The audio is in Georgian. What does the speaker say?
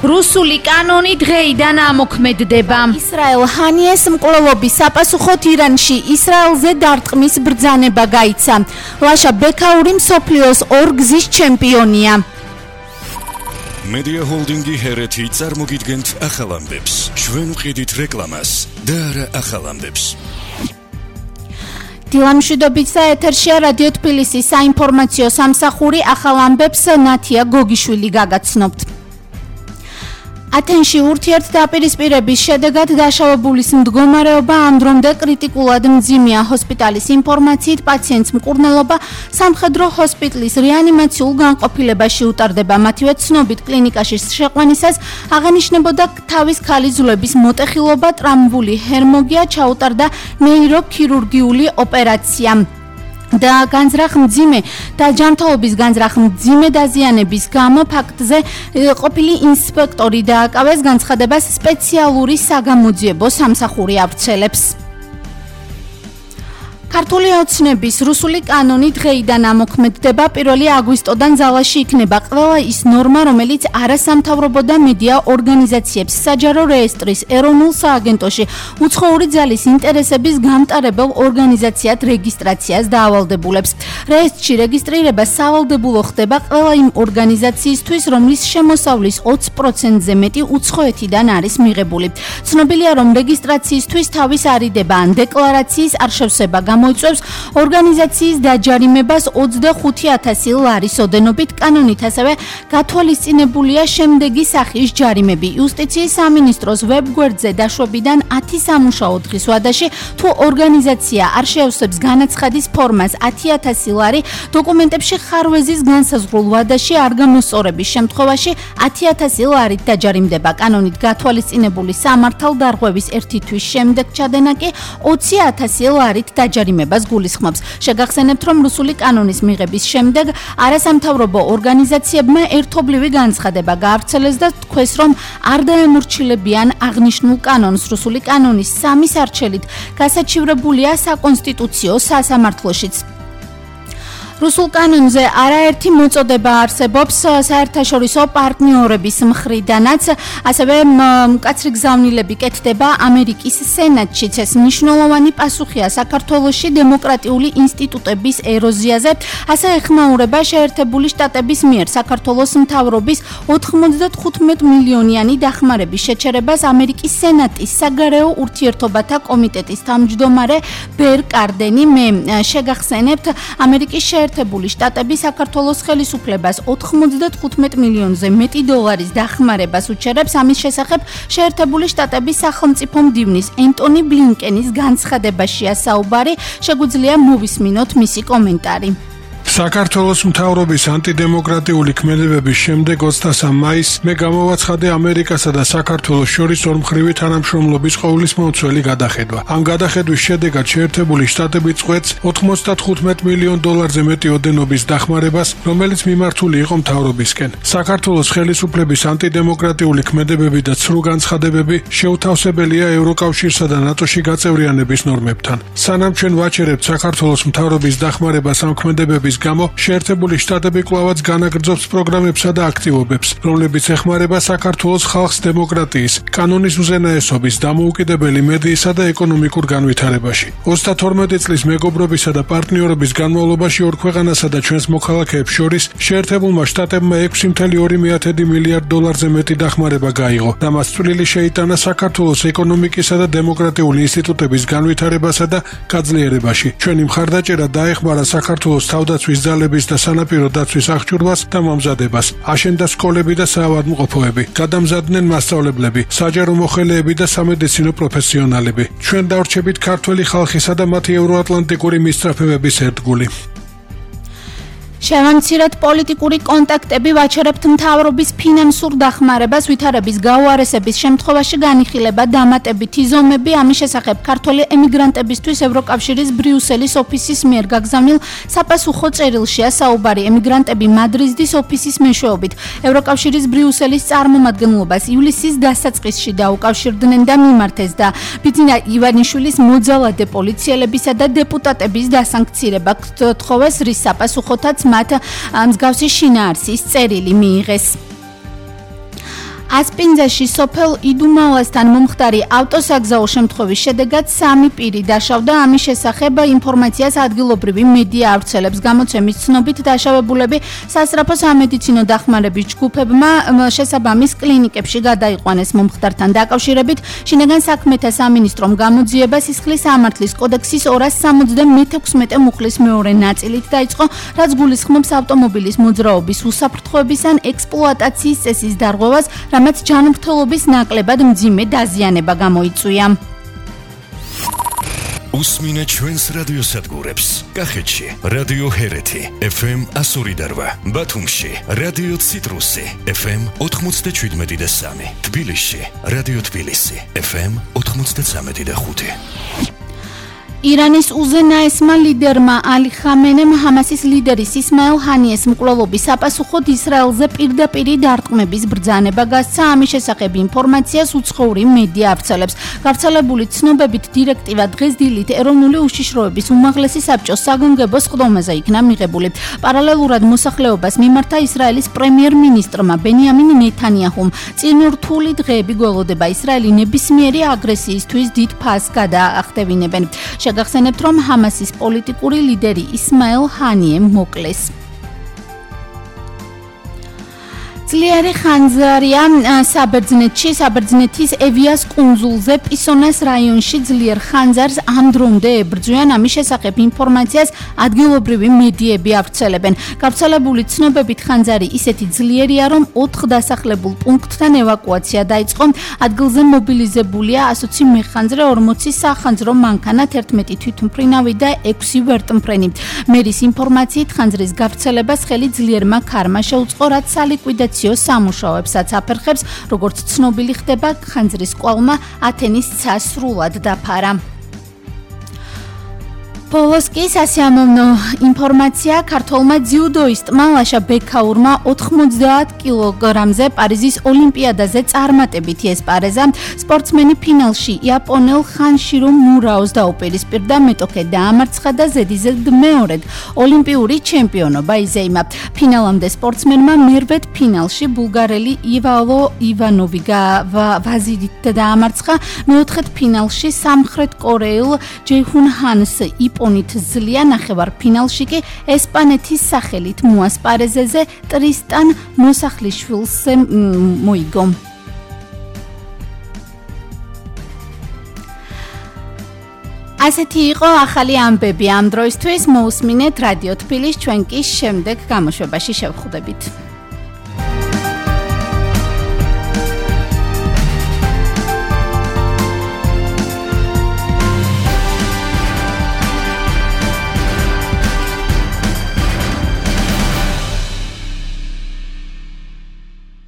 რუსული კანონი დღეიდან ამოქმედდება. ისრაელ ჰანიეს მკვლელობის საპასუხოდ ირანში ისრაელზე დარტყმის ბრძანება გაიცა. ლაშა ბექაური მსოფლიოს ორგზის ჩემპიონია. Media Holdingi hereti წარმოგიდგენთ ახალ ამბებს. ჩვენ ვყიდით რეკლამას და არა ახალ ამბებს. დილამშვიდობით ეთერშია რადიო თბილისის საინფორმაციო სამსახური ახალ ამბებს ნათია გოგიშვილი გაგაცნობთ. ათენში ურთიერთდაპირისპირების შედეგად დაშავებულის მდგომარეობა ამ დრომდე კრიტიკულად მძიმეა. ჰოსპიტალის ინფორმაციით პაციენტს მკურნალობა სამხედრო ჰოსპიტალის რეანიმაციულ განყოფილებაში უტარდება. მათივე ცნობით კლინიკაში შეყვანისას აღენიშნებოდა თავის ქალის ძვლების მოტეხილობა, ტრამვული ჰერმოგია, ჩაუტარდა ნეიროქირურგიული ოპერაცია. და განზრახ მძიმე და ჯანმრთელობის განზრახ მძიმე დაზიანების გამო ფაქტზე ყოფილი ინსპექტორი დააკავეს განცხადებას სპეციალური საგამოძიებო სამსახური ავრცელებს. ქართული ოცნების რუსული კანონი დღეიდან ამოქმედდება. 1 აგვისტოდან ძალაში იქნება ყველა ის ნორმა, რომელიც არასამთავრობო და მედია ორგანიზაციებს საჯარო რეესტრის ეროვნულ სააგენტოში უცხოური ძალის ინტერესების გამტარებელ ორგანიზაციად რეგისტრაციას დაავალდებულებს. რეესტრში რეგისტრირება სავალდებულო ხდება ყველა იმ ორგანიზაციისთვის, რომლის შემოსავლის 20%-ზე მეტი უცხოეთიდან არის მიღებული. ცნობილია, რომ რეგისტრაციისთვის თავის არიდება ან დეკლარაციის არ შევსება მოიწევს ორგანიზაციის დაჯარიმებას 25,000 ლარის ოდენობით. კანონით ასევე გათვალისწინებულია შემდეგი სახის ჯარიმები. იუსტიციის სამინისტროს ვებგვერდზე დაშვებიდან 10 სამუშაო დღის ვადაში თუ ორგანიზაცია არ შეავსებს განაცხადის ფორმას 10,000 ლარი, დოკუმენტებში ხარვეზის განსაზღვრულ ვადაში არ გამოსწორების შემთხვევაში 10,000 ლარით დაჯარიმდება. კანონით გათვალისწინებული სამართალდარღვევის 1 თვის შემდეგ ჩადენა კი 20,000 ლარით დაჯარიმებას გულისხმობს. შეგახსენებთ, რომ რუსული კანონის მიღების შემდეგ არასამთავრობო ორგანიზაციებმა ერთობლივი განცხადება გაავრცელეს და თქვეს, რომ არ დაემორჩილებიან აღნიშნულ კანონს. რუსული კანონის 3 სარჩელით გასაჩივრებულია საკონსტიტუციო სასამართლოშიც. რუსულ კანონზე არაერთი მოწოდება არსებობს საერთაშორისო პარტნიორების მხრიდანაც, ასევე მკაცრი გზავნილები კეთდება ამერიკის სენატშიც. ეს მნიშვნელოვანი პასუხია საქართველოში დემოკრატიული ინსტიტუტების ეროზიაზე. ასე ეხმაურება შეერთებული შტატების მიერ საქართველოს მთავრობის 95 მილიონიანი დახმარების შეჩერებას ამერიკის სენატის საგარეო ურთიერთობათა კომიტეტის თავმჯდომარე ბერ კარდენი. მე შეგახსენებთ, ამერიკის შეერთებული შტატები საქართველოს ხელისუფლებას 95 მილიონზე მეტი დოლარის დახმარებას უჩერებს. ამის შესახებ შეერთებული შტატების სახელმწიფო მდივნის ენტონი ბლინკენის განცხადებაშია საუბარი. შეგვიძლია მოვისმინოთ მისი კომენტარი. საქართველოს მთავრობის ანტიდემოკრატიული ქმედებების შემდეგ 23 მაისს მე გამოვაცხადე ამერიკასა და საქართველოს შორის ორმხრივი თანამშრომლობის ყოვლისმომცველი გადახედვა. ამ გადახედვის შედეგად შეერთებული შტატები წყვეტს 95 მილიონ დოლარზე მეტი ოდენობის დახმარებას, რომელიც მიმართული იყო მთავრობისკენ. საქართველოს ხელისუფლების ანტიდემოკრატიული ქმედებები და ცრუ განცხადებები შეუთავსებელია ევროკავშირსა და ნატოში გაწევრიანების ნორმებთან. სანამ ჩვენ ვაჩერებთ საქართველოს მთავრობის დახმარებას ამ ქმედებების გამო შეერთებული შტატები კვლავაც განაგრძობს პროგრამებსა და აქტივობებს, რომლებიც ეხმარება საქართველოს ხალხს დემოკრატიის, კანონის უზენაესობის, დამოუკიდებელი მედიისა და ეკონომიკურ განვითარებაში. 32 წლის მეგობრობისა და პარტნიორობის განმავლობაში ორ ქვეყანასა და ჩვენს მოქალაქეებს შორის შეერთებულმა შტატებმა 6,2 მილიარდ დოლარზე მეტი დახმარება გაიღო და მას წვლილი შეიტანა საქართველოს ეკონომიკისა და დემოკრატიული ინსტიტუტების განვითარებასა და გაძლიერებაში. ჩვენი მხარდაჭერა დაეხმარა საქართველოს თავდაცვის ძალების და სანაპირო დაცვის აღჭურვას და მომზადებას. აშენდა სკოლები და საავადმყოფოები, გადამზადდნენ მასწავლებლები, საჯარო მოხელეები და სამედიცინო პროფესიონალები. ჩვენ დავრჩებით ქართველი ხალხისა და მათი ევროატლანტიკური მისწრაფებების ერთგული. შევამცირეთ პოლიტიკური კონტაქტები, ვაჩერებთ მთავრობის ფინანსურ დახმარებას, ვითარების გაუარესების შემთხვევაში განიხილება დამატებითი ზომები. ამის შესახებ ქართველი ემიგრანტებისთვის ევროკავშირის ბრიუსელის ოფისის მიერ გაგზავნილ საპასუხო წერილშია საუბარი. ემიგრანტები მადრიდის ოფისის მეშვეობით ევროკავშირის ბრიუსელის წარმომადგენლობას ივლისის დასაწყისში დაუკავშირდნენ და მიმართეს და ბიძინა ივანიშვილის მოძალადე პოლიციელებისა და დეპუტატების დასანქცირება გთხოვეს, რის საპასუხოთაც მათ მსგავსი შინაარსის წერილი მიიღეს. ასპინძაში სოფელ იდუმალასთან მომხდარი ავტოსაგზაო შემთხვევის შედეგად 3 პირი დაშავდა. ამის შესახებ ინფორმაციას ადგილობრივი მედია ავრცელებს. გამოცემის ცნობით დაშავებულები სასწრაფო სამედიცინო დახმარების ჯგუფებმა შესაბამის კლინიკებში გადაიყვანეს. მომხდართან დაკავშირებით შინაგან საქმეთა სამინისტრომ გამოძიება სისხლის სამართლის კოდექსის 276 მუხლის მეორე ნაწილით დაიწყო, რაც გულისხმობს ავტომობილის მოძრაობის უსაფრთხოების ან ექსპლუატაციის წესის დარღვევას, რამაც ჯანმრთელობის ნაკლებად მძიმე დაზიანება გამოიწვია. უსმინე ჩვენს რადიოსადგურებს. კახეთში რადიო ჰერეთი FM 102.8, ბათუმში რადიო ციტრუსი FM 97.3, თბილისში რადიო თბილისი FM 93.5. ირანის უზენაესმა ლიდერმა ალი ხამენემ ჰამასის ლიდერის ისმაილ ჰანიეს მკვლელობის საპასუხოდ ისრაელზე პირდაპირ დარტყმების ბრძანება გასცა. ამის შესახებ ინფორმაციას უცხოური მედია ავრცელებს. გავრცელებული ცნობებით დირექტივა დღეს დილით ეროვნული უშიშროების უმაღლესი საბჭოს საგანგებო სხდომაზე იქნა მიღებული. პარალელურად მოსახლეობას მიმართა ისრაელის პრემიერ-მინისტრმა ბენიამინ ნეთანიაჰუმ წინურთული დღეები გველოდება. ისრაელი ნებისმიერი აგრესიისთვის დიდ ფასს გადაახტევინებენ. შეგახსენებთ, რომ ჰამასის პოლიტიკური ლიდერი ისმაილ ჰანიე მოკლეს. ძლიერი ხანძარია საბერძნეთში, საბერძნეთის ევიას კუნძულზე, პისონას რაიონში ძლიერ ხანძარს ამ დრომდე ებრძვიან. ამის შესახებ ინფორმაციას ადგილობრივი მედიები ავრცელებენ. გავრცელებული ცნობებით ხანძარი ისეთი ძლიერია, რომ 4 დასახლებულ პუნქტთან ევაკუაცია დაიწყო. ადგილზე მობილიზებულია 120 მეხანძრე, 40 სახანძრო მანქანა, 11 თვითმფრინავი და 6 ვერტმფრენი. მერის ინფორმაციით ხანძრის გავრცელებას ხელი ძლიერმა ქარმა შეუწყო, რაც სალიკვიდაციო სამუშაოებსაც აფერხებს. როგორც ცნობილი ხდება, ხანძრის კვალმა ათენის ცა სრულად დაფარა. პოლოსკი სასიამოვნო ინფორმაცია. ქართველმა ძიუდოისტმა ლაშა ბექაურმა 90 კილოგრამზე პარიზის ოლიმპიადაზე წარმატებითი ესპარეზა. სპორტსმენი ფინალში იაპონელ ხანშირო მურაოს დაუპირისპირდა, მეტოქე დაამარცხა და ზედიზედ მეორედ ოლიმპიური ჩემპიონობა იზეიმა. ფინალამდე სპორტსმენმა მერვედ ფინალში ბულგარელი ივალო ივანოვი ვაზირით დაამარცხა. მეოთხედ ფინალში სამხრეთ კორეელ ჯეჰუნ ჰანს იპონით ზლია. ნახევარფინალში კი ესპანეთის სახელით მოასპარეზეზე ტრისტან მოსახლიშვილს მოიგო. ასეთი იყო ახალი ამბები ამ დროისთვის. მოусმინეთ რადიო თბილისს, ჩვენ კი შემდეგ გამოშვებაში შევხვდებით.